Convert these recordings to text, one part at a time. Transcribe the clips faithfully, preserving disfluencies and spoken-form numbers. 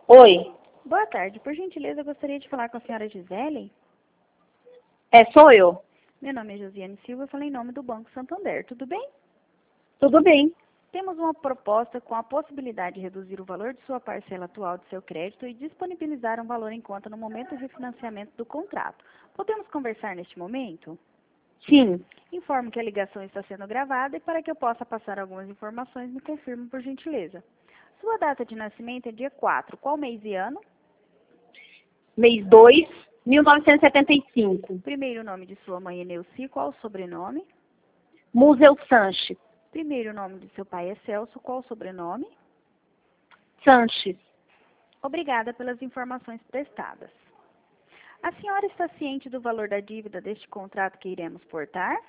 Oi, Boa tarde. Por gentileza, eu gostaria de falar com a senhora Gisele. é, sou eu. Meu nome é Josiane Silva, eu falei em nome do Banco Santander. Tudo bem? Tudo bem? Temos uma proposta com a possibilidade de reduzir o valor de sua parcela atual de seu crédito e disponibilizar um valor em conta no momento de refinanciamento do contrato. Podemos conversar neste momento? Sim, Informo que a ligação está sendo gravada e para que eu possa passar algumas informações, me confirme por gentileza. Sua data de nascimento é dia quatro. Qual mês e ano? mês dois, mil novecentos e setenta e cinco. Primeiro nome de sua mãe é Neuci. Qual o sobrenome? Museu Sanches. Primeiro nome de seu pai é Celso. Qual o sobrenome? Sanches. Obrigada pelas informações prestadas. A senhora está ciente do valor da dívida deste contrato que iremos portar?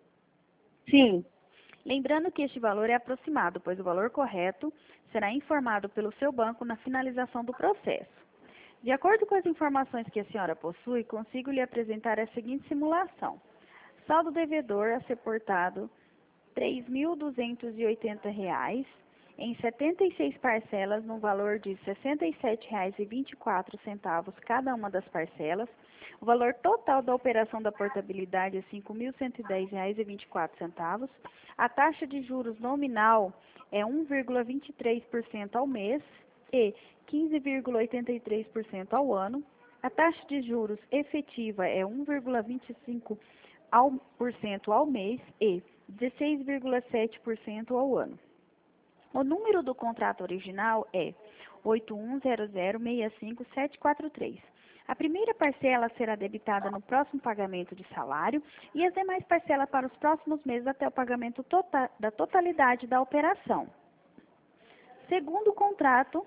Sim, Lembrando que este valor é aproximado, pois o valor correto será informado pelo seu banco na finalização do processo. De acordo com as informações que a senhora possui, consigo lhe apresentar a seguinte simulação. Saldo devedor a ser portado três mil duzentos e oitenta reais em setenta e seis parcelas no valor de sessenta e sete reais e vinte e quatro centavos cada uma das parcelas. O valor total da operação da portabilidade é cinco mil cento e dez reais e vinte e quatro centavos. A taxa de juros nominal é um vírgula vinte e três por cento ao mês e quinze vírgula oitenta e três por cento ao ano. A taxa de juros efetiva é um vírgula vinte e cinco por cento ao mês e dezesseis vírgula sete por cento ao ano. O número do contrato original é oito um zero zero seis cinco sete quatro três. A primeira parcela será debitada no próximo pagamento de salário e as demais parcelas para os próximos meses até o pagamento total, da totalidade da operação. Segundo o contrato,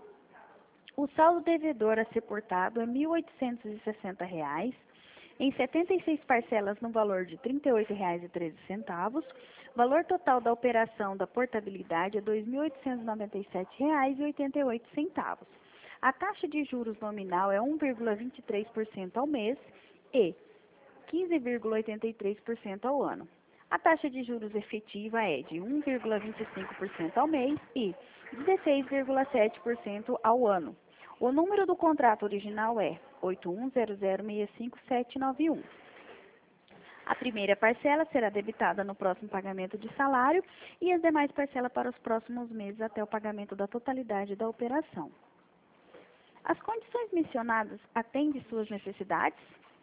o saldo devedor a ser portado é mil oitocentos e sessenta reais, em setenta e seis parcelas no valor de trinta e oito reais e treze centavos. Valor total da operação da portabilidade é dois mil oitocentos e noventa e sete reais e oitenta e oito centavos. A taxa de juros nominal é um vírgula vinte e três por cento ao mês e quinze vírgula oitenta e três por cento ao ano. A taxa de juros efetiva é de um vírgula vinte e cinco por cento ao mês e dezesseis vírgula sete por cento ao ano. O número do contrato original é oito um zero zero seis cinco sete nove um. A primeira parcela será debitada no próximo pagamento de salário e as demais parcelas para os próximos meses até o pagamento da totalidade da operação. As condições mencionadas atendem suas necessidades?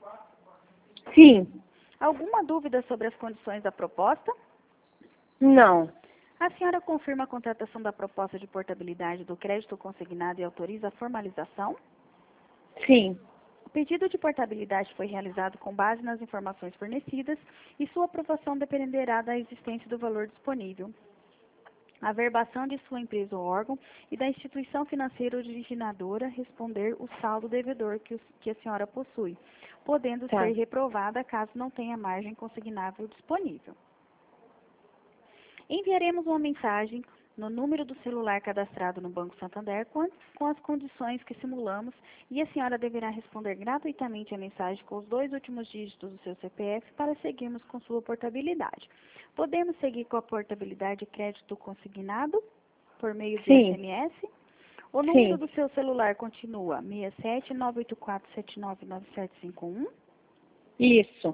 sim, Alguma dúvida sobre as condições da proposta? não, A senhora confirma a contratação da proposta de portabilidade do crédito consignado e autoriza a formalização? sim, O pedido de portabilidade foi realizado com base nas informações fornecidas e sua aprovação dependerá da existência do valor disponível, a verbação de sua empresa ou órgão e da instituição financeira originadora responder o saldo devedor que, os, que a senhora possui, podendo tá. ser reprovada caso não tenha margem consignável disponível. Enviaremos uma mensagem no número do celular cadastrado no Banco Santander com, com as condições que simulamos e a senhora deverá responder gratuitamente a mensagem com os dois últimos dígitos do seu C P F para seguirmos com sua portabilidade. Podemos seguir com a portabilidade de crédito consignado por meio de Sim, S M S? O número sim, do seu celular continua seis sete nove oito quatro sete nove nove sete cinco um. isso,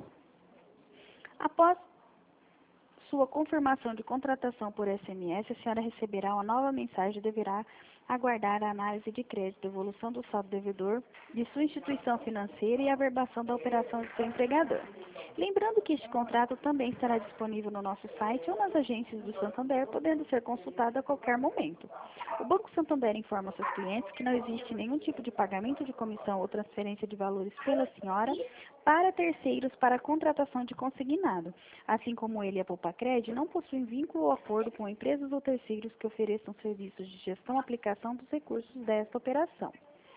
Após sua confirmação de contratação por S M S, a senhora receberá uma nova mensagem e deverá aguardar a análise de crédito, evolução do saldo devedor de sua instituição financeira e a verbação da operação de seu empregador. Lembrando que este contrato também estará disponível no nosso site ou nas agências do Santander, podendo ser consultado a qualquer momento. O Banco Santander informa seus clientes que não existe nenhum tipo de pagamento de comissão ou transferência de valores pela senhora para terceiros para a contratação de consignado. Assim como ele e a Poupa-Cred não possuem vínculo ou acordo com empresas ou terceiros que ofereçam serviços de gestão e aplicação dos recursos desta operação.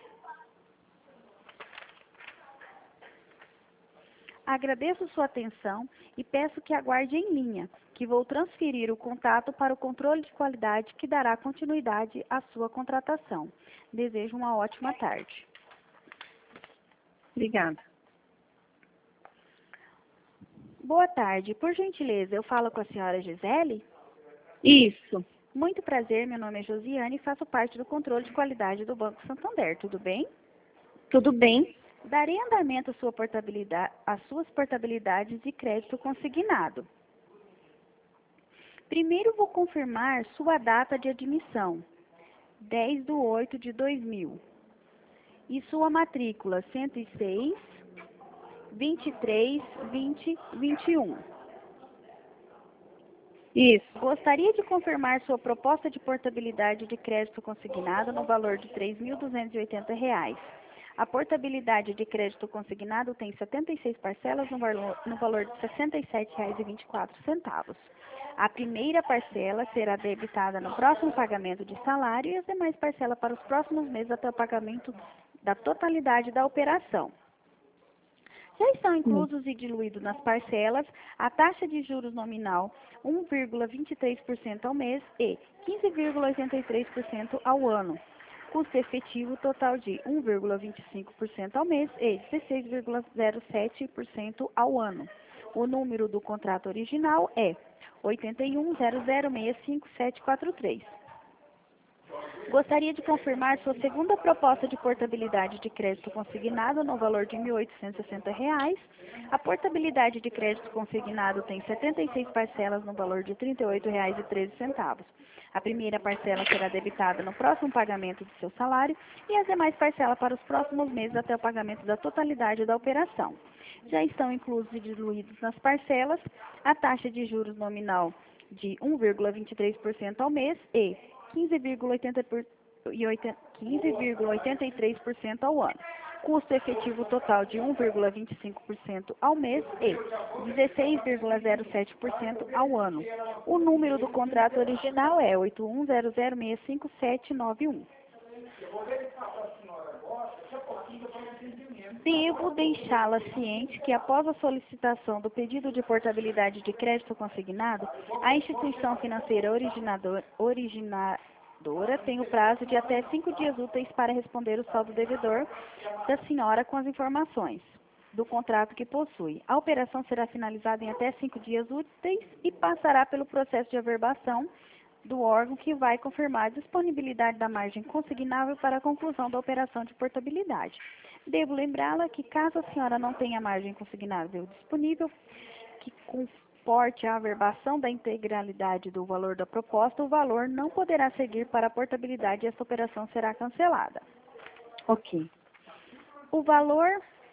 Agradeço sua atenção e peço que aguarde em linha, que vou transferir o contato para o controle de qualidade que dará continuidade à sua contratação. Desejo uma ótima tarde. obrigada. Boa tarde. Por gentileza, eu falo com a senhora Gisele? Isso, Muito prazer, meu nome é Josiane e faço parte do controle de qualidade do Banco Santander, tudo bem? Tudo bem? Darei andamento à sua portabilidade, às suas portabilidades de crédito consignado. Primeiro vou confirmar sua data de admissão, dez de oito de dois mil, e sua matrícula cento e seis, vinte e três, vinte, vinte e um. Isso. Gostaria de confirmar sua proposta de portabilidade de crédito consignado no valor de três mil duzentos e oitenta reais. A portabilidade de crédito consignado tem setenta e seis parcelas no valor, no valor de sessenta e sete reais e vinte e quatro centavos. A primeira parcela será debitada no próximo pagamento de salário e as demais parcelas para os próximos meses até o pagamento da totalidade da operação. Já estão inclusos e diluídos nas parcelas a taxa de juros nominal um vírgula vinte e três por cento ao mês e quinze vírgula oitenta e três por cento ao ano. Custo efetivo total de um vírgula vinte e cinco por cento ao mês e dezesseis vírgula zero sete por cento ao ano. O número do contrato original é oito um zero zero seis cinco sete quatro três. Gostaria de confirmar sua segunda proposta de portabilidade de crédito consignado no valor de mil oitocentos e sessenta reais. A portabilidade de crédito consignado tem setenta e seis parcelas no valor de trinta e oito reais e treze centavos. A primeira parcela será debitada no próximo pagamento do seu salário e as demais parcelas para os próximos meses até o pagamento da totalidade da operação. Já estão inclusos e diluídos nas parcelas a taxa de juros nominal de um vírgula vinte e três por cento ao mês e quinze vírgula oitenta e três por cento ao ano. Custo efetivo total de um vírgula vinte e cinco por cento ao mês e dezesseis vírgula zero sete por cento ao ano. O número do contrato original é oito um zero zero seis cinco sete nove um. Devo deixá-la ciente que, após a solicitação do pedido de portabilidade de crédito consignado, a instituição financeira originador, originadora tem o prazo de até cinco dias úteis para responder o saldo devedor da senhora com as informações do contrato que possui. A operação será finalizada em até cinco dias úteis e passará pelo processo de averbação do órgão que vai confirmar a disponibilidade da margem consignável para a conclusão da operação de portabilidade. Devo lembrá-la que, caso a senhora não tenha margem consignável disponível, que comporte a averbação da integralidade do valor da proposta, o valor não poderá seguir para a portabilidade e esta operação será cancelada. Ok. O valor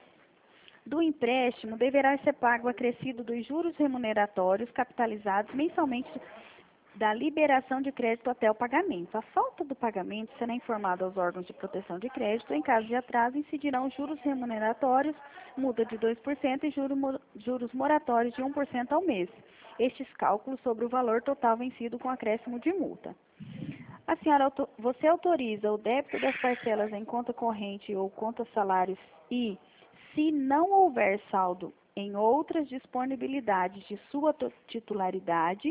do empréstimo deverá ser pago acrescido dos juros remuneratórios capitalizados mensalmente da liberação de crédito até o pagamento. A falta do pagamento será informada aos órgãos de proteção de crédito. Em caso de atraso, incidirão juros remuneratórios, multa de dois por cento e juros, juros moratórios de um por cento ao mês. Estes cálculos sobre o valor total vencido com acréscimo de multa. A senhora, você autoriza o débito das parcelas em conta corrente ou conta salários e, se não houver saldo em outras disponibilidades de sua titularidade,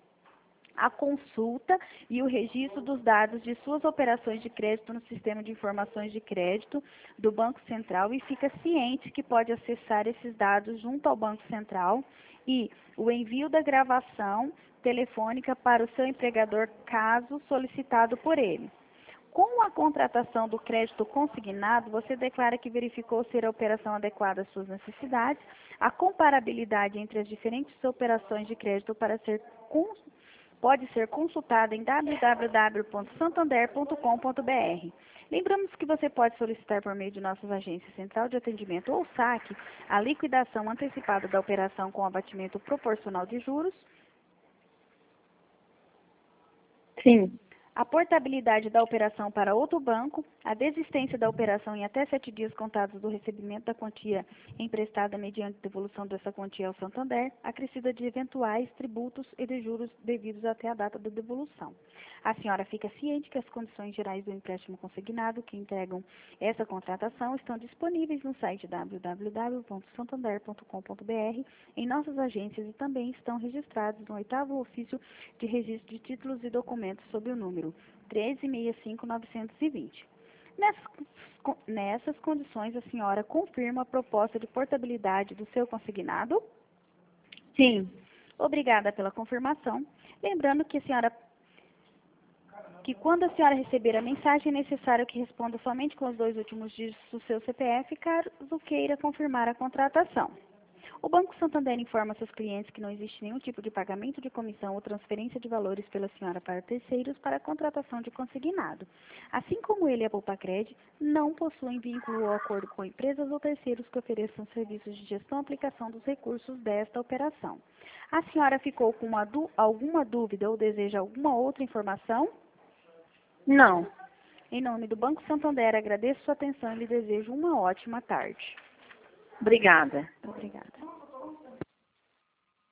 a consulta e o registro dos dados de suas operações de crédito no Sistema de Informações de Crédito do Banco Central e fica ciente que pode acessar esses dados junto ao Banco Central e o envio da gravação telefônica para o seu empregador, caso solicitado por ele. Com a contratação do crédito consignado, você declara que verificou ser a operação adequada às suas necessidades, a comparabilidade entre as diferentes operações de crédito para ser consultada pode ser consultada em w w w ponto santander ponto com ponto b r. Lembramos que você pode solicitar por meio de nossas agências Central de Atendimento ou saque a liquidação antecipada da operação com abatimento proporcional de juros. Sim. A portabilidade da operação para outro banco, a desistência da operação em até sete dias contados do recebimento da quantia emprestada mediante devolução dessa quantia ao Santander, acrescida de eventuais tributos e de juros devidos até a data da devolução. A senhora fica ciente que as condições gerais do empréstimo consignado que entregam essa contratação estão disponíveis no site w w w ponto santander ponto com ponto b r, em nossas agências e também estão registrados no oitavo ofício de registro de títulos e documentos sob o número treze sessenta e cinco novecentos e vinte. Nessas, nessas condições, a senhora confirma a proposta de portabilidade do seu consignado? Sim. Obrigada pela confirmação. Lembrando que a senhora que quando a senhora receber a mensagem, é necessário que responda somente com os dois últimos dígitos do seu C P F, caso queira confirmar a contratação. O Banco Santander informa seus clientes que não existe nenhum tipo de pagamento de comissão ou transferência de valores pela senhora para terceiros para a contratação de consignado. Assim como ele e a Bulpacred não possuem vínculo ou acordo com empresas ou terceiros que ofereçam serviços de gestão e aplicação dos recursos desta operação. A senhora ficou com uma du- alguma dúvida ou deseja alguma outra informação? Não. Em nome do Banco Santander, agradeço sua atenção e lhe desejo uma ótima tarde. Obrigada. Obrigada.